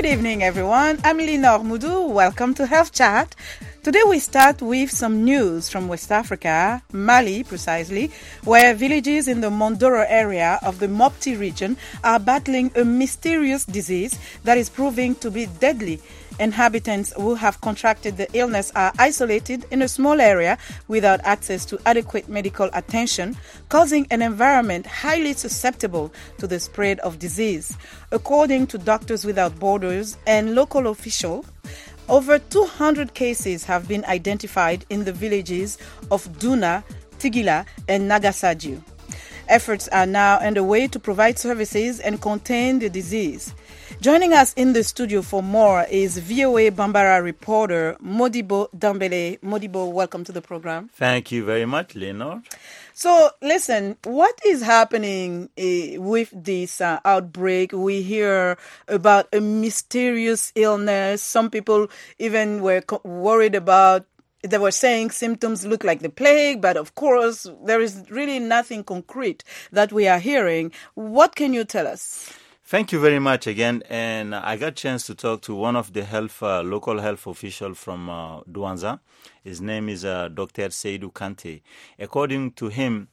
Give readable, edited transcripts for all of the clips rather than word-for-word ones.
evening, everyone. I'm Linor Mudu. Welcome to Health Chat. Today we start with some news from West Africa, Mali precisely, where villages in the Mondoro area of the Mopti region are battling a mysterious disease that is proving to be deadly. Inhabitants who have contracted the illness are isolated in a small area without access to adequate medical attention, causing an environment highly susceptible to the spread of disease. According to Doctors Without Borders and local officials, over 200 cases have been identified in the villages of Duna, Tigila, and Nagasaju. Efforts are now underway to provide services and contain the disease. Joining us in the studio for more is VOA Bambara reporter Modibo Dambele. Modibo, welcome to the program. Thank you very much, Lenore. So, listen, what is happening with this outbreak? We hear about a mysterious illness. Some people even were worried about, they were saying symptoms look like the plague, but of course, there is really nothing concrete that we are hearing. What can you tell us? Thank you very much again. And I got a chance to talk to one of the local health officials from Douanza. His name is Dr. Seydou Kante. According to him,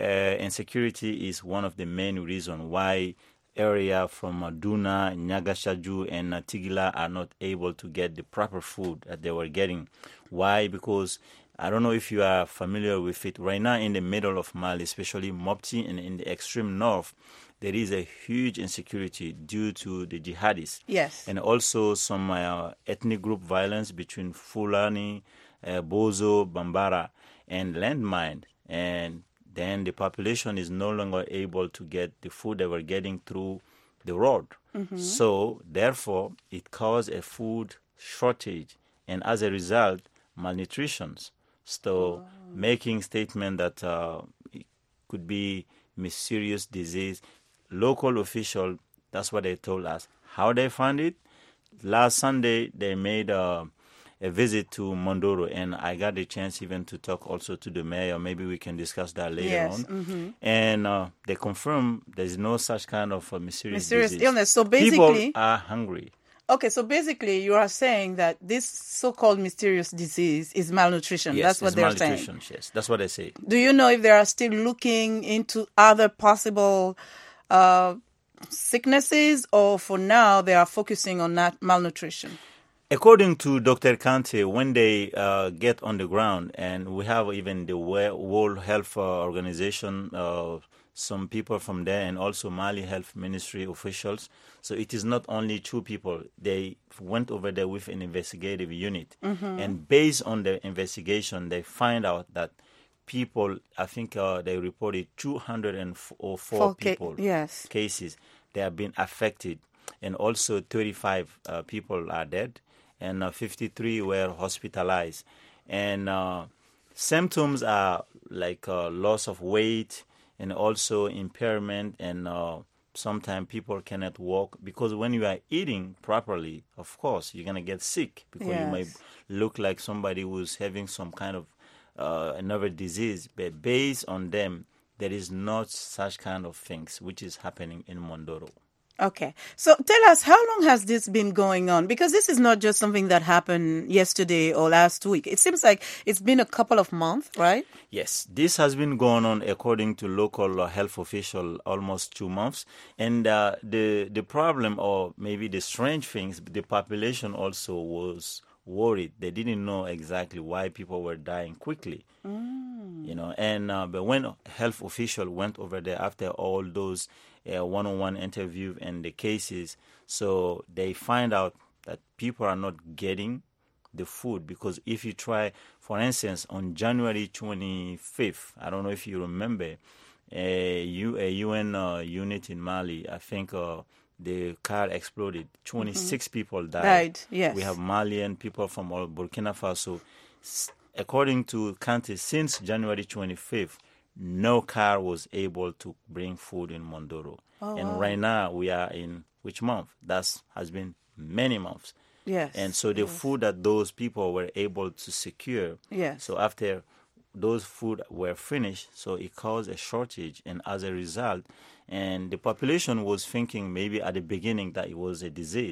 insecurity is one of the main reasons why area from Duna, Nyagashaju, and Tigila are not able to get the proper food that they were getting. Why? Because I don't know if you are familiar with it. Right now in the middle of Mali, especially Mopti and in the extreme north, there is a huge insecurity due to the jihadists. Yes. And also some ethnic group violence between Fulani, Bozo, Bambara, and landmine. And then the population is no longer able to get the food they were getting through the road. Mm-hmm. So, therefore, it caused a food shortage. And as a result, malnutrition. So, making statement that it could be mysterious disease. Local official, that's what they told us. How they found it? Last Sunday, they made a visit to Mondoro, and I got the chance even to talk also to the mayor. Maybe we can discuss that later on. Mm-hmm. And they confirmed there's no such kind of mysterious disease. Illness. So basically, people are hungry. Okay, so basically you are saying that this so-called mysterious disease is malnutrition. Yes, that's what they're saying. Yes, that's what they say. Do you know if they are still looking into other possible sicknesses, or for now they are focusing on that malnutrition? According to Dr. Kante, when they get on the ground, and we have even the World Health Organization, some people from there, and also Mali Health Ministry officials. So it is not only two people. They went over there with an investigative unit. Mm-hmm. And based on the investigation, they find out that people, I think they reported 204 people cases. They have been affected. And also 35 people are dead. And 53 were hospitalized. And symptoms are like loss of weight, and also impairment, and sometimes people cannot walk, because when you are eating properly, of course, you're going to get sick, because you might look like somebody who's having some kind of another disease. But based on them, there is not such kind of things which is happening in Mondoro. Okay. So tell us, how long has this been going on? Because this is not just something that happened yesterday or last week. It seems like it's been a couple of months, right? Yes. This has been going on, according to local health officials, almost 2 months. And the problem, or maybe the strange things, the population also was worried. They didn't know exactly why people were dying quickly. You know, and but when health official went over there after all those one-on-one interview and the cases, so they find out that people are not getting the food. Because if you try, for instance, on January 25th, I don't know if you remember, a UN unit in Mali, I think the car exploded. 26 people died. Yes. We have Malian people from Burkina Faso. According to Kante, since January 25th, no car was able to bring food in Mondoro. And right now, we are in which month? That has been many months. Yes. And so the food that those people were able to secure, so after those food were finished, so it caused a shortage. And as a result, and the population was thinking maybe at the beginning that it was a disease.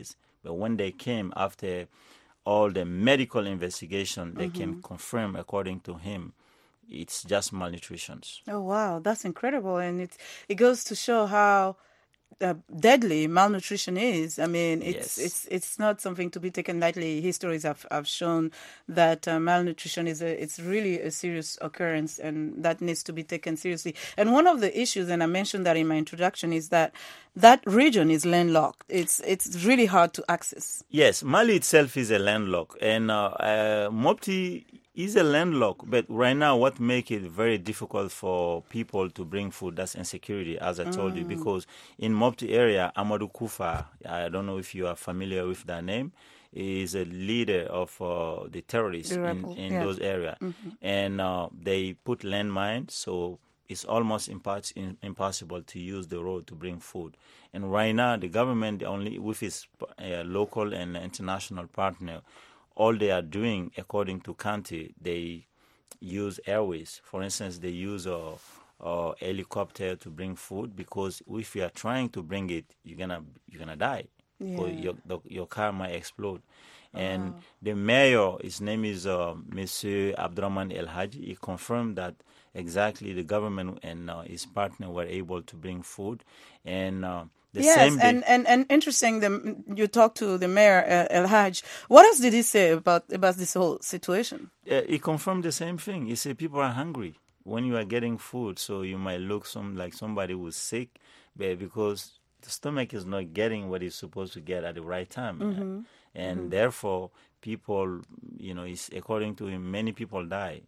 But when they came after all the medical investigation, they can confirm, according to him, it's just malnutrition. Oh, wow, that's incredible. And it goes to show how deadly malnutrition is. I mean, it's not something to be taken lightly. Histories have shown that malnutrition it's really a serious occurrence, and that needs to be taken seriously. And one of the issues, and I mentioned that in my introduction, is that region is landlocked. It's really hard to access. Yes, Mali itself is a landlocked, and Mopti is a landlocked, but right now what makes it very difficult for people to bring food, that's insecurity, as I told you, because in Mopti area, Amadou Kufa, I don't know if you are familiar with that name, is a leader of the terrorists in those areas. And they put landmines, so it's almost impossible to use the road to bring food. And right now, the government, only with its local and international partner, all they are doing, according to Kanté, they use airways. For instance, they use a helicopter to bring food, because if you are trying to bring it, you're gonna die. Or your car might explode. And the mayor, his name is Monsieur Abdraman El Haji. He confirmed that exactly the government and his partner were able to bring food. And same day, and interesting. You talked to the mayor El Haj. What else did he say about this whole situation? He confirmed the same thing. He said people are hungry when you are getting food, so you might look like somebody who's sick, but because the stomach is not getting what it's supposed to get at the right time, and therefore people, according to him, many people die,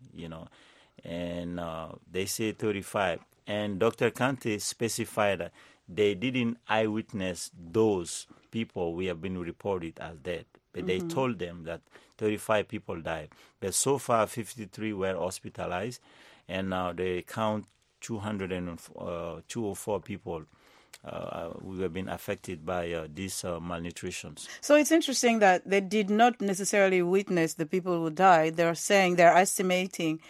and they say 35. And Dr. Kanté specified that they didn't eyewitness those people we have been reported as dead, but they told them that 35 people died. But so far, 53 were hospitalized, and now they count 204 people who have been affected by these malnutritions. So it's interesting that they did not necessarily witness the people who died. They're estimating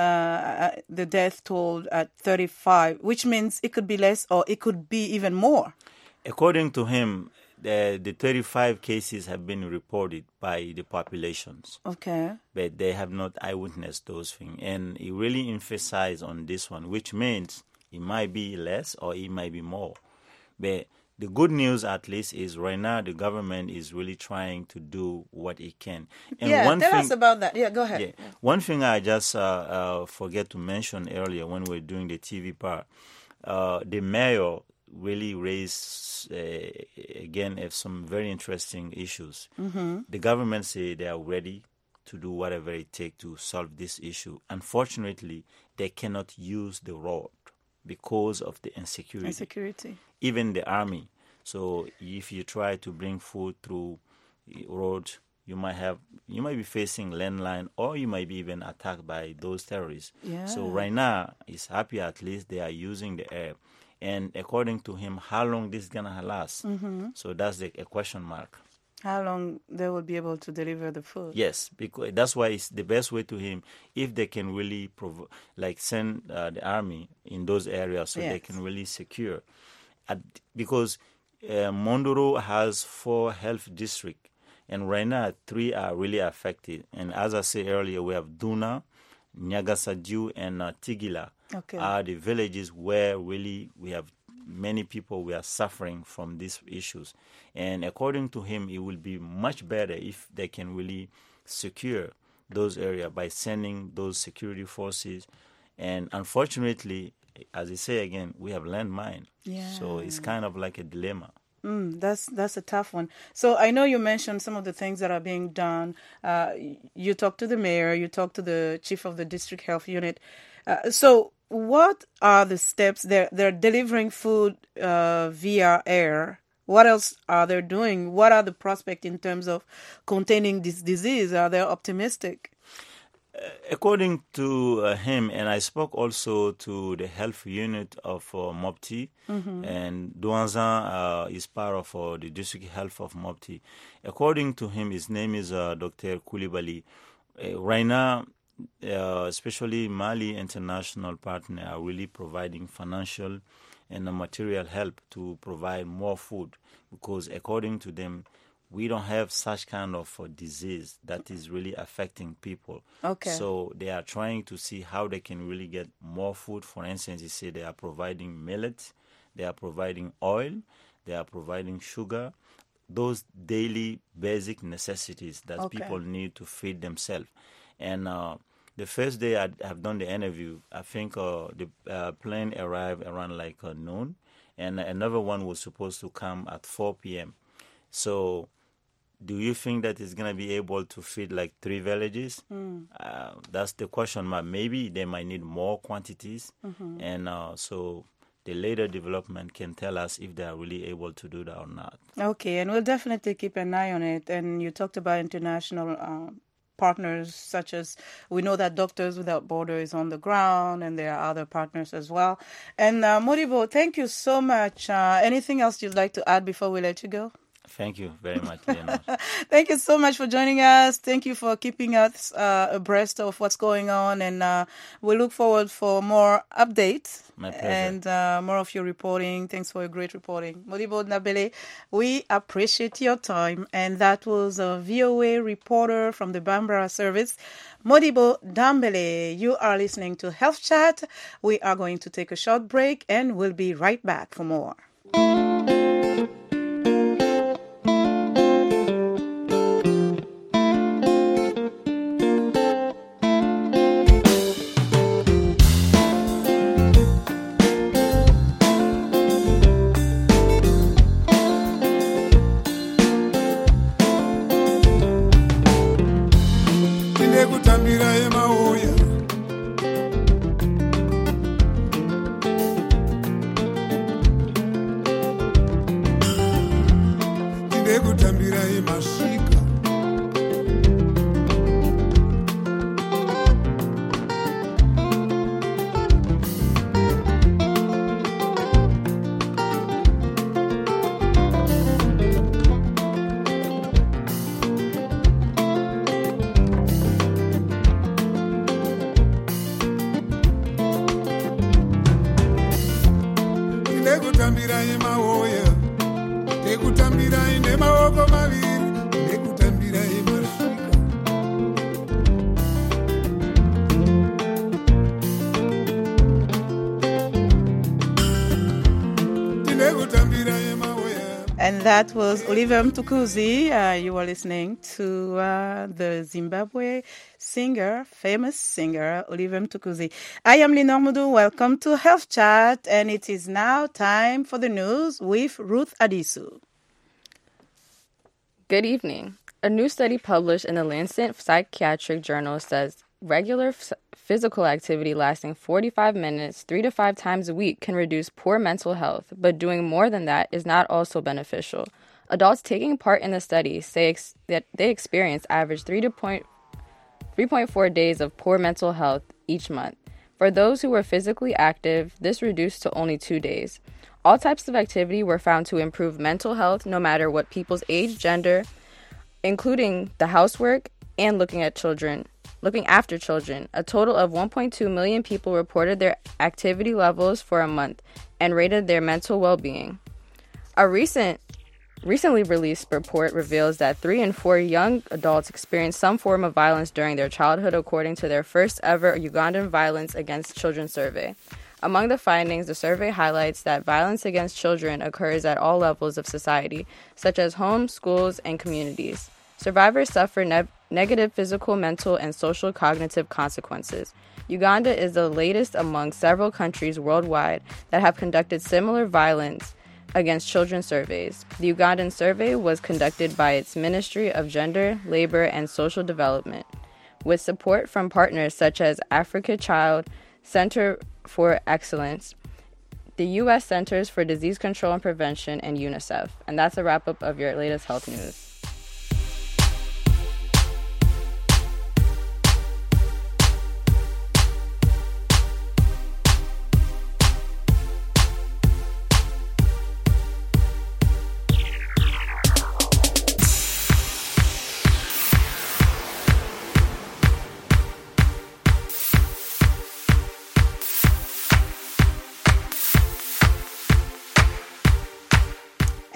the death toll at 35, which means it could be less or it could be even more. According to him, the 35 cases have been reported by the populations. Okay. But they have not eyewitnessed those things. And he really emphasized on this one, which means it might be less or it might be more. But the good news, at least, is right now the government is really trying to do what it can. And tell us about that. Yeah, go ahead. Yeah. One thing I just forget to mention earlier when we were doing the TV part, the mayor really raised, again, some very interesting issues. The government say they are ready to do whatever it takes to solve this issue. Unfortunately, they cannot use the road because of the insecurity. Even the army. So if you try to bring food through road, you might be facing landline, or you might be even attacked by those terrorists. Yeah. So right now, it's happy at least they are using the air. And according to him, how long this is gonna last? So that's a question mark. How long they will be able to deliver the food? Yes, because that's why it's the best way to him, if they can really send the army in those areas so they can really secure. Because Mondoro has 4 health districts, and right now 3 are really affected. And as I said earlier, we have Duna, Nyagasadiu, and Tigila are the villages where really we have many people who are suffering from these issues. And according to him, it will be much better if they can really secure those areas by sending those security forces. And unfortunately, as I say again, we have landmine. Yeah. So it's kind of like a dilemma. That's a tough one. So I know you mentioned some of the things that are being done. You talked to the mayor, you talked to the chief of the district health unit. So what are the steps? They're delivering food via air. What else are they doing? What are the prospects in terms of containing this disease? Are they optimistic? According to him, and I spoke also to the health unit of Mopti, and Douanzan is part of the district health of Mopti. According to him, his name is Dr. Koulibaly. Right now, especially Mali International Partner are really providing financial and material help to provide more food, because according to them, we don't have such kind of disease that is really affecting people. Okay. So they are trying to see how they can really get more food. For instance, you say they are providing millet, they are providing oil, they are providing sugar, those daily basic necessities that people need to feed themselves. And the first day I have done the interview, I think the plane arrived around like noon, and another one was supposed to come at 4 p.m. So do you think that it's going to be able to feed like 3 villages? That's the question mark. Maybe they might need more quantities. And so the later development can tell us if they are really able to do that or not. Okay, and we'll definitely keep an eye on it. And you talked about international partners, such as we know that Doctors Without Borders is on the ground, and there are other partners as well. And Modibo, thank you so much. Anything else you'd like to add before we let you go? Thank you very much, Leonard. Thank you so much for joining us. Thank you for keeping us abreast of what's going on. And we look forward for more updates. My pleasure. And more of your reporting. Thanks for your great reporting. Modibo Nabele, we appreciate your time. And that was a VOA reporter from the Bambara service. Modibo Dambele, you are listening to Health Chat. We are going to take a short break and we'll be right back for more. And that was Oliver Mtukudzi. You were listening to the Zimbabwe singer, famous singer, Oliver Mtukudzi. I am Linor Mudu. Welcome to Health Chat. And it is now time for the news with Ruth Adisu. Good evening. A new study published in the Lancet Psychiatric Journal says regular physical activity lasting 45 minutes 3 to 5 times a week can reduce poor mental health, but doing more than that is not also beneficial. Adults taking part in the study say that they experience average 3.4 days of poor mental health each month. For those who were physically active, this reduced to only 2 days. All types of activity were found to improve mental health no matter what people's age, gender, including the housework and looking after children. A total of 1.2 million people reported their activity levels for a month and rated their mental well-being. A recently released report reveals that 3 in 4 young adults experienced some form of violence during their childhood, according to their first ever Ugandan Violence Against Children survey. Among the findings, the survey highlights that violence against children occurs at all levels of society, such as homes, schools, and communities. Survivors suffer negative physical, mental, and social cognitive consequences. Uganda is the latest among several countries worldwide that have conducted similar violence against children surveys. The Ugandan survey was conducted by its Ministry of Gender, Labor, and Social Development, with support from partners such as Africa Child Center for Excellence, the U.S. Centers for Disease Control and Prevention, and UNICEF. And that's a wrap-up of your latest health news.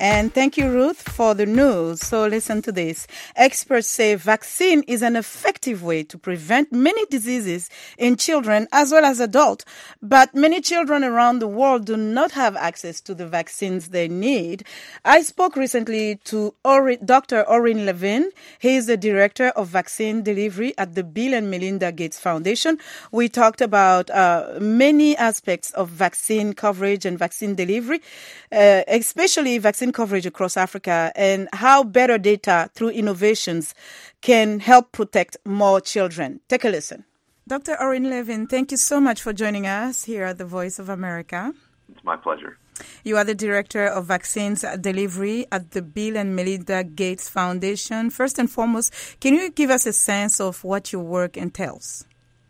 And thank you, Ruth, for the news. So listen to this. Experts say vaccine is an effective way to prevent many diseases in children as well as adults. But many children around the world do not have access to the vaccines they need. I spoke recently to Dr. Orin Levin. He is the director of vaccine delivery at the Bill and Melinda Gates Foundation. We talked about many aspects of vaccine coverage and vaccine delivery, especially vaccine coverage across Africa, and how better data through innovations can help protect more children. Take a listen. Dr. Orin Levin, thank you so much for joining us here at the Voice of America. It's my pleasure. You are the Director of Vaccines Delivery at the Bill and Melinda Gates Foundation. First and foremost, can you give us a sense of what your work entails?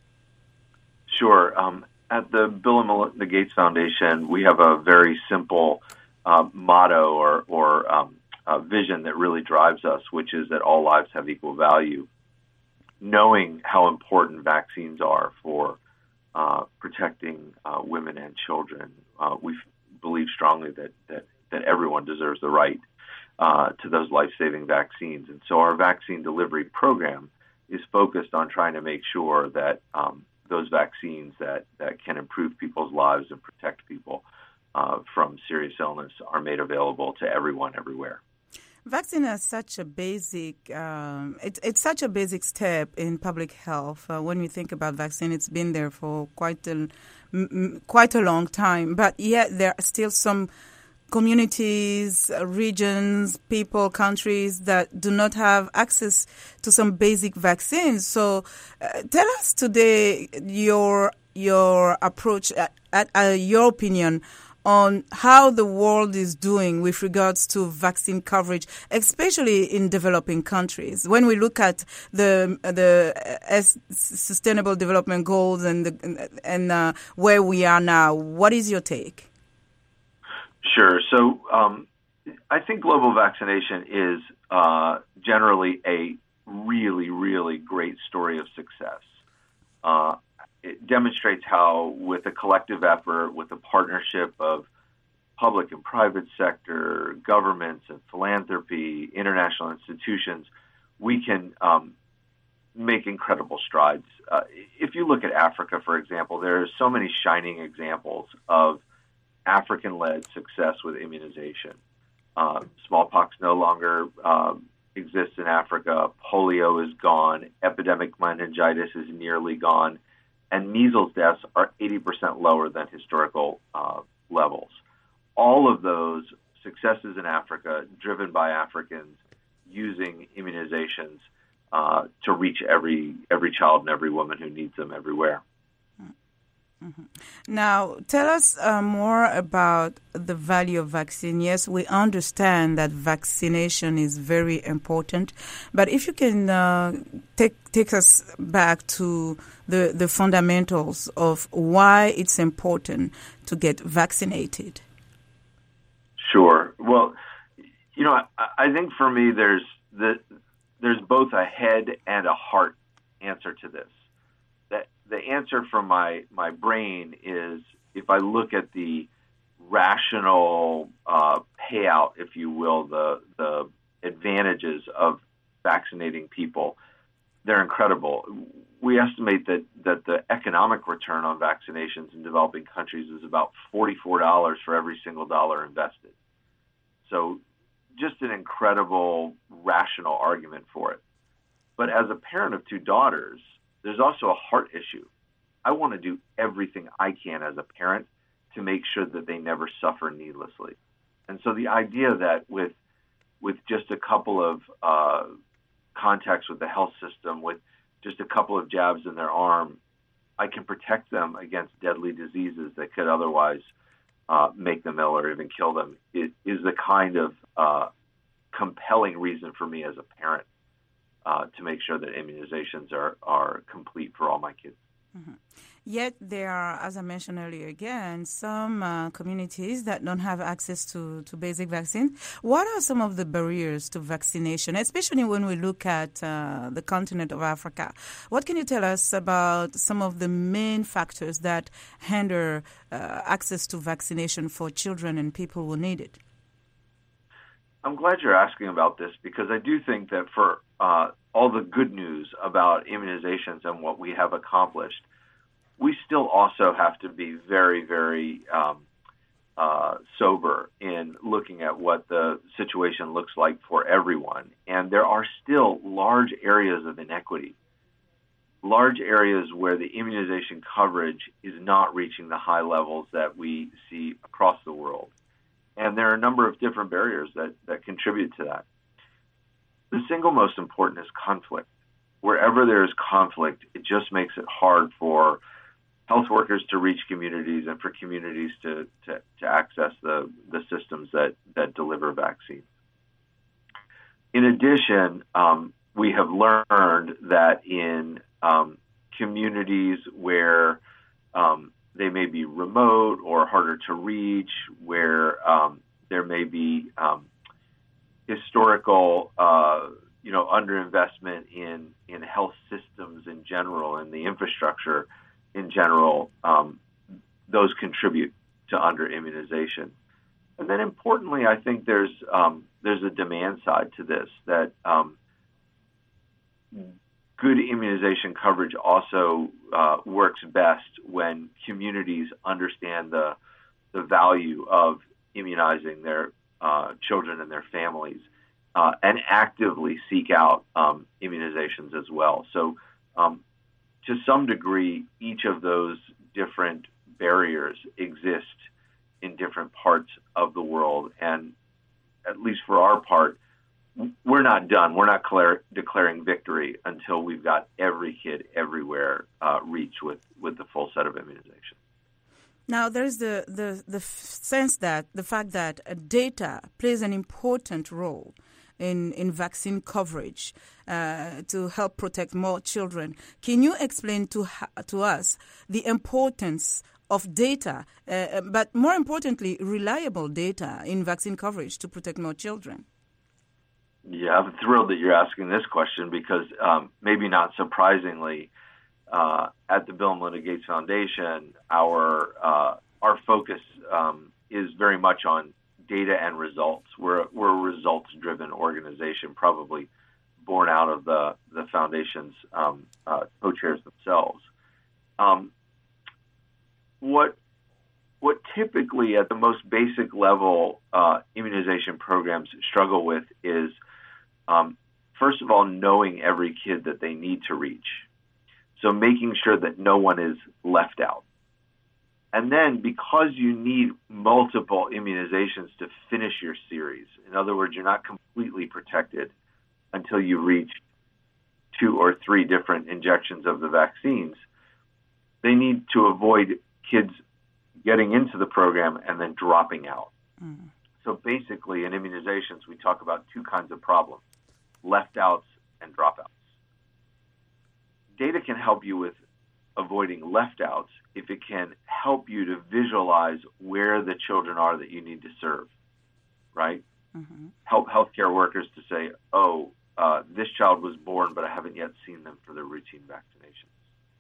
Sure. At the Bill and Melinda Gates Foundation, we have a very simple motto or vision that really drives us, which is that all lives have equal value. Knowing how important vaccines are for protecting women and children, we believe strongly that everyone deserves the right to those life-saving vaccines. And so our vaccine delivery program is focused on trying to make sure that those vaccines that can improve people's lives and protect people from serious illness are made available to everyone everywhere. Vaccine is such a basic, it's such a basic step in public health. When we think about vaccine, it's been there for quite a long time, but yet there are still some communities, regions, people, countries that do not have access to some basic vaccines. So tell us today your approach, your opinion on how the world is doing with regards to vaccine coverage, especially in developing countries. When we look at the Sustainable Development Goals and where we are now, what is your take? Sure. So I think global vaccination is generally a really, really great story of success. It demonstrates how, with a collective effort, with a partnership of public and private sector, governments and philanthropy, international institutions, we can make incredible strides. If you look at Africa, for example, there are so many shining examples of African-led success with immunization. Smallpox no longer exists in Africa. Polio is gone. Epidemic meningitis is nearly gone. And measles deaths are 80% lower than historical levels. All of those successes in Africa, driven by Africans using immunizations to reach every child and every woman who needs them everywhere. Mm-hmm. Now, tell us more about the value of vaccine. Yes, we understand that vaccination is very important, but if you can take us back to the fundamentals of why it's important to get vaccinated. Sure. Well, I think for me there's both a head and a heart answer to this. The answer from my brain is, if I look at the rational payout, if you will, the advantages of vaccinating people, they're incredible. We estimate that the economic return on vaccinations in developing countries is about $44 for every single dollar invested. So just an incredible rational argument for it. But as a parent of two daughters, there's also a heart issue. I want to do everything I can as a parent to make sure that they never suffer needlessly. And so the idea that with just a couple of contacts with the health system, with just a couple of jabs in their arm, I can protect them against deadly diseases that could otherwise make them ill or even kill them, it is the kind of compelling reason for me as a parent to make sure that immunizations are complete for all my kids. Mm-hmm. Yet there are, as I mentioned earlier again, some communities that don't have access to basic vaccines. What are some of the barriers to vaccination, especially when we look at the continent of Africa? What can you tell us about some of the main factors that hinder access to vaccination for children and people who need it? I'm glad you're asking about this, because I do think that for all the good news about immunizations and what we have accomplished, we still also have to be very, very sober in looking at what the situation looks like for everyone. And there are still large areas of inequity, large areas where the immunization coverage is not reaching the high levels that we see across the world. And there are a number of different barriers that contribute to that. The single most important is conflict. Wherever there is conflict, it just makes it hard for health workers to reach communities and for communities to access the systems that deliver vaccines. In addition, we have learned that in communities where they may be remote or harder to reach, where there may be historical underinvestment in health systems in general and the infrastructure in general, those contribute to underimmunization. And then importantly, I think there's a demand side to this, that good immunization coverage also works best when communities understand the value of immunizing their children and their families and actively seek out immunizations as well. So to some degree, each of those different barriers exist in different parts of the world. And at least for our part, we're not done. We're not declaring victory until we've got every kid everywhere reached with the full set of immunization. Now, there's the sense that the fact that data plays an important role in vaccine coverage to help protect more children. Can you explain to us the importance of data, but more importantly, reliable data in vaccine coverage to protect more children? Yeah, I'm thrilled that you're asking this question, because maybe not surprisingly, at the Bill and Melinda Gates Foundation, our focus is very much on data and results. We're a results-driven organization, probably born out of the foundation's co-chairs themselves. What typically at the most basic level immunization programs struggle with is, first of all, knowing every kid that they need to reach. So making sure that no one is left out. And then, because you need multiple immunizations to finish your series, in other words, you're not completely protected until you reach 2 or 3 different injections of the vaccines, they need to avoid kids getting into the program and then dropping out. Mm. So basically, in immunizations, we talk about 2 kinds of problems: left outs and dropouts. Data can help you with avoiding left outs if it can help you to visualize where the children are that you need to serve, right? Mm-hmm. Help healthcare workers to say, this child was born, but I haven't yet seen them for their routine vaccinations,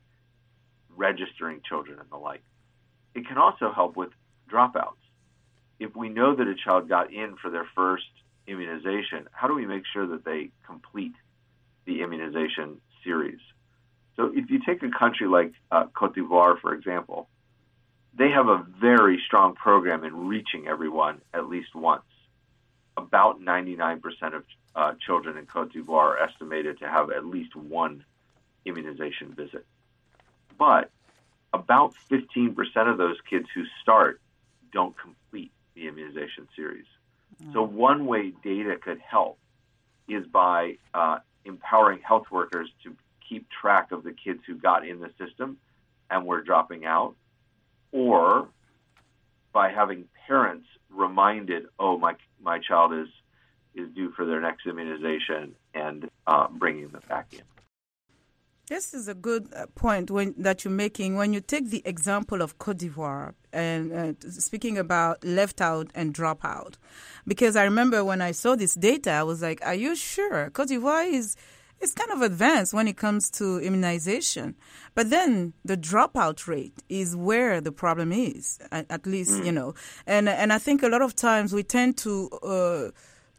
registering children and the like. It can also help with dropouts. If we know that a child got in for their first immunization, how do we make sure that they complete the immunization series? So if you take a country like Cote d'Ivoire, for example, they have a very strong program in reaching everyone at least once. About 99% of children in Cote d'Ivoire are estimated to have at least one immunization visit. But about 15% of those kids who start don't complete the immunization series. Mm. So one way data could help is by empowering health workers to keep track of the kids who got in the system and were dropping out, or by having parents reminded, my child is due for their next immunization, and bringing them back in. This is a good point that you're making when you take the example of Cote d'Ivoire and speaking about left out and drop out. Because I remember when I saw this data, I was like, are you sure? Cote d'Ivoire is kind of advanced when it comes to immunization. But then the dropout rate is where the problem is, at least, And I think a lot of times we tend to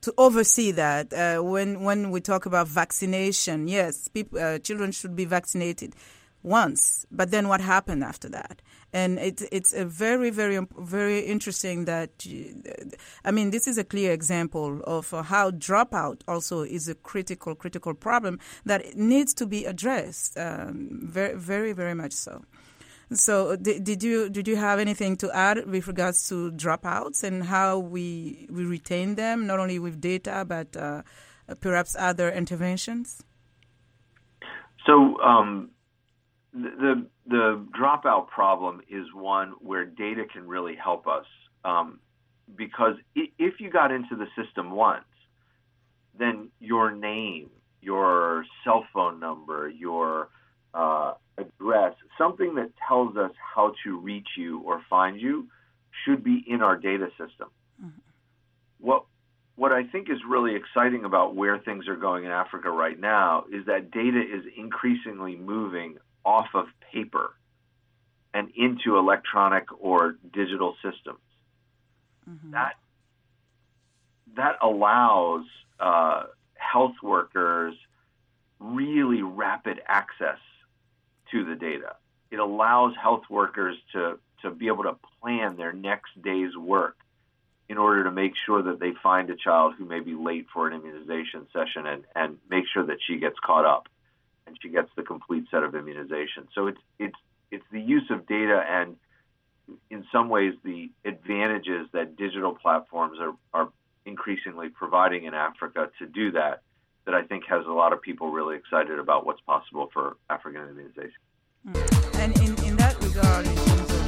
oversee that. When we talk about vaccination, yes, children should be vaccinated once, but then what happened after that? And it's a very, very, very interesting that, this is a clear example of how dropout also is a critical problem that needs to be addressed, very, very, very much so. So did you have anything to add with regards to dropouts and how we retain them, not only with data, but perhaps other interventions? So the dropout problem is one where data can really help us, because if you got into the system once, then your name, your cell phone number, your address, something that tells us how to reach you or find you, should be in our data system. Mm-hmm. What I think is really exciting about where things are going in Africa right now is that data is increasingly moving off of paper and into electronic or digital systems. Mm-hmm. That allows health workers really rapid access to the data. It allows health workers to be able to plan their next day's work in order to make sure that they find a child who may be late for an immunization session and make sure that she gets caught up and she gets the complete set of immunization. So it's the use of data and, in some ways, the advantages that digital platforms are increasingly providing in Africa to do that I think has a lot of people really excited about what's possible for African immunization. And in that regard, in terms of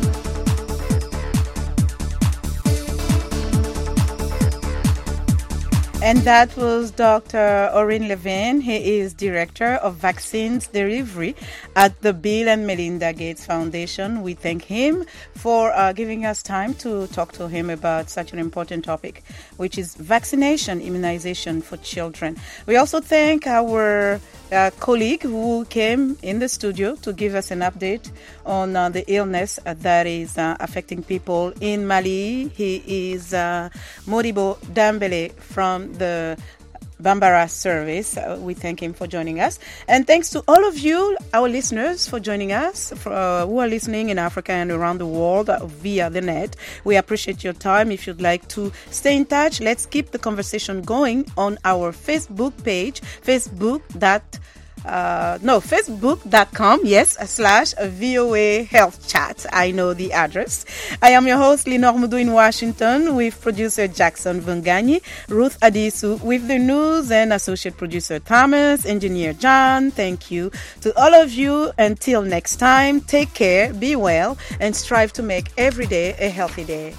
And that was Dr. Orrin Levin. He is Director of Vaccines Delivery at the Bill and Melinda Gates Foundation. We thank him for giving us time to talk to him about such an important topic, which is vaccination, immunization for children. We also thank our colleague who came in the studio to give us an update on the illness that is affecting people in Mali. He is Modibo Dambele from the Bambara service. We thank him for joining us. And thanks to all of you, our listeners, for joining us, who are listening in Africa and around the world via the net. We appreciate your time. If you'd like to stay in touch, let's keep the conversation going on our Facebook page, facebook.com, /VOA Health Chat. I know the address. I am your host, Lenore Mudu in Washington, with producer Jackson Vungani, Ruth Adisu with the news, and associate producer Thomas, engineer John. Thank you to all of you. Until next time, take care, be well, and strive to make every day a healthy day.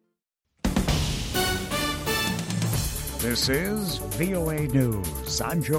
This is VOA News. I'm Joe